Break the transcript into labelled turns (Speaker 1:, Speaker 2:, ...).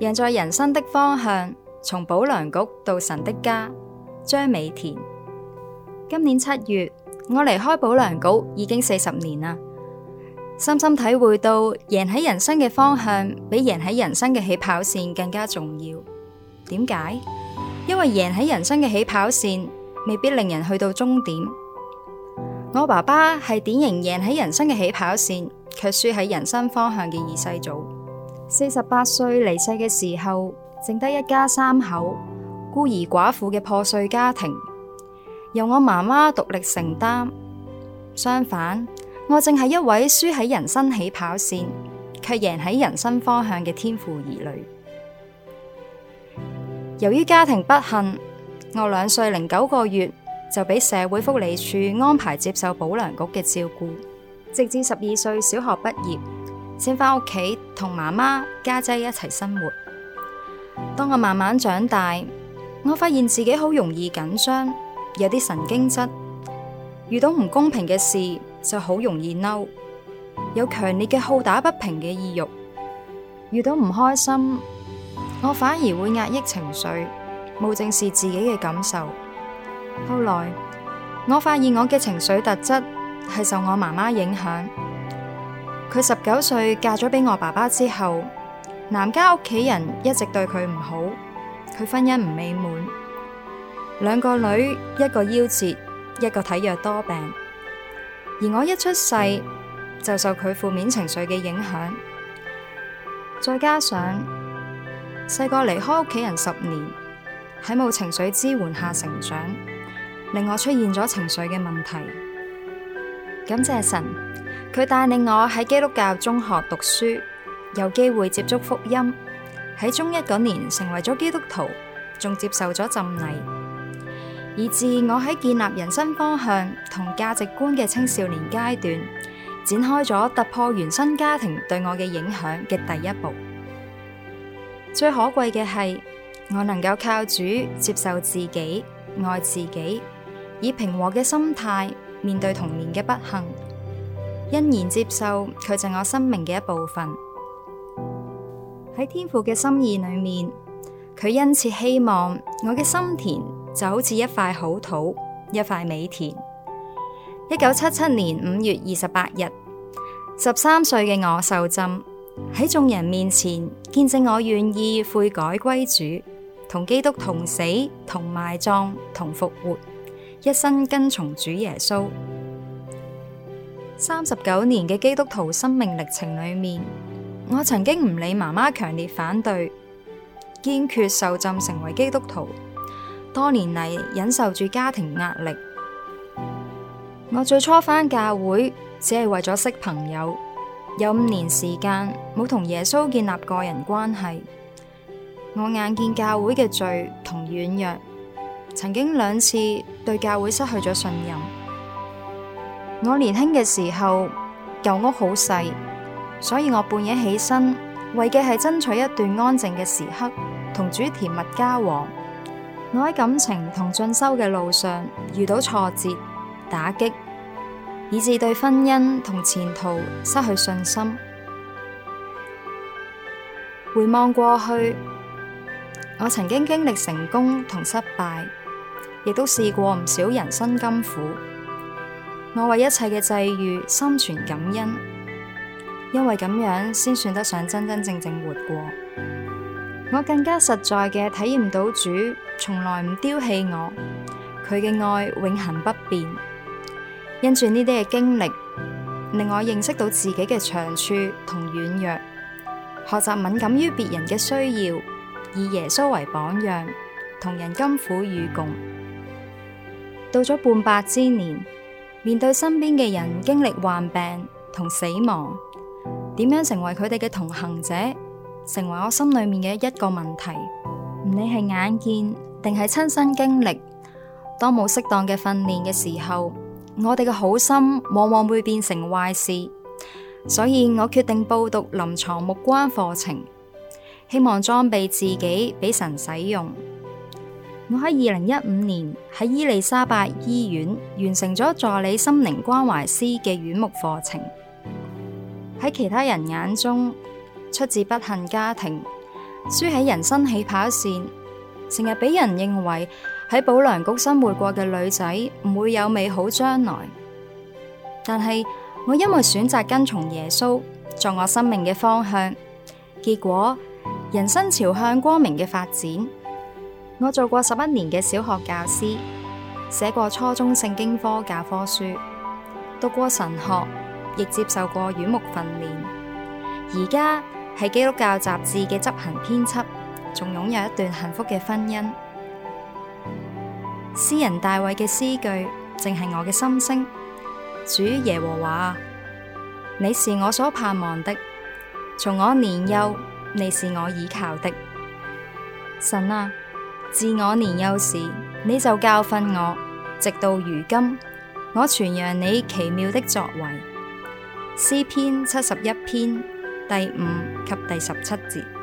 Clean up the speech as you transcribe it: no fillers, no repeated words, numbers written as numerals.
Speaker 1: 贏在人生的方向，從保良局到神的家，張美田。今年7月，我離開保良局已經40年啦，深深體會到贏喺人生嘅方向比贏喺人生嘅起跑線更加重要。點解？因為贏喺人生嘅起跑線未必令人去到終點。我爸爸係典型贏喺人生嘅起跑線，卻輸喺人生方向嘅二世祖。48歲離世嘅時候，剩得一家3口，孤兒寡婦嘅破碎家庭，由我媽媽獨力承擔。相反，我正係一位輸喺人生起跑線，卻贏喺人生方向嘅天父兒女。由於家庭不幸，我2歲零9個月就俾社會福利署安排接受保良局嘅照顧，直至12歲小學畢業，先返屋企同媽媽家姐一齊生活。當我慢慢長大，我發現自己好容易緊張，有啲神經質，遇到唔公平嘅事就好容易嬲，有強烈嘅好打不平嘅意欲。遇到唔開心，我反而會壓抑情緒，冇正視自己嘅感受。後來我發現我嘅情緒特質係受我媽媽影響。佢19歲嫁咗俾我爸爸之後，男家屋企人一直對佢唔好，佢婚姻唔美滿，2個女，一個夭折，一個體弱多病。而我一出世就受佢負面情緒嘅影響，再加上細個離開屋企人10年，喺冇情緒支援下成長，令我出現咗情緒嘅問題。感謝神，佢帶領我喺基督教中學讀書，有機會接觸福音，喺中1嗰年成為咗基督徒，仲接受咗浸禮，以致我喺建立人生方向同價值觀嘅青少年階段，展開咗突破原生家庭對我嘅影響嘅第一步。最可貴嘅係，我能夠靠主接受自己，愛自己，以平和嘅心態面對童年嘅不幸，欣然接受佢就係我生命嘅一部分。喺天父嘅心意裏面，佢殷切希望我嘅心田就好似一塊好土，一塊美田。1977年5月28日，13歲嘅我受浸，喺眾人面前見證我願意悔改歸主，同基督同死、同埋葬、同復活，一生跟從主耶穌。39年嘅基督徒生命歷程裏面，我曾經唔理媽媽強烈反對，堅決受浸成為基督徒。多年嚟忍受住家庭壓力，我最初返教會只係為咗識朋友，有5年時間冇同耶穌建立個人關係。我眼見教會嘅罪同軟弱，曾經2次對教會失去咗信任。我年輕嘅時候，舊屋好細，所以我半夜起身，為嘅係爭取一段安靜嘅時刻，同主甜蜜交往。我喺感情同進修嘅路上遇到挫折、打擊，以致對婚姻同前途失去信心。回望過去，我曾經經歷成功同失敗，亦都試過唔少人生甘苦。我為一切嘅際遇心存感恩，因為咁樣先算得上真真正正活過。我更加實在嘅體驗到主從來唔丟棄我，佢嘅愛永恆不變。因住呢啲嘅經歷，令我認識到自己嘅長處同軟弱，學習敏感於別人嘅需要，以耶穌為榜樣，同人甘苦與共。到咗半百之年，面對身邊嘅人經歷患病同死亡，點樣成為佢哋嘅同行者，成為我心裏面嘅一個問題。唔理係眼見定係親身經歷，當冇適當嘅訓練嘅時候，我哋嘅好心往往會變成壞事。所以我決定報讀臨床牧關課程，希望裝備自己俾神使用。我喺2015年喺伊利沙伯醫院完成咗助理心靈關懷師嘅院牧課程。喺其他人眼中，出自不幸家庭， 輸喺人生起跑線，成日俾人認為喺保良局生活過嘅女仔唔會有美好將來。但係我因為選擇跟從耶穌作我生命嘅方向，結果人生朝向光明嘅發展。我做過11年嘅小學教師，寫過初中聖經科教科書，讀過神學，亦接受過院牧訓練。而家係基督教雜誌嘅執行編輯，仲擁有一段幸福嘅婚姻。詩人大衛嘅詩句正係我嘅心聲。主耶和華，你是我所盼望的，從我年幼，你是我倚靠的。神啊，自我年幼時，你就教訓我，直到如今，我傳揚你奇妙的作為。詩篇71篇第5及第17節。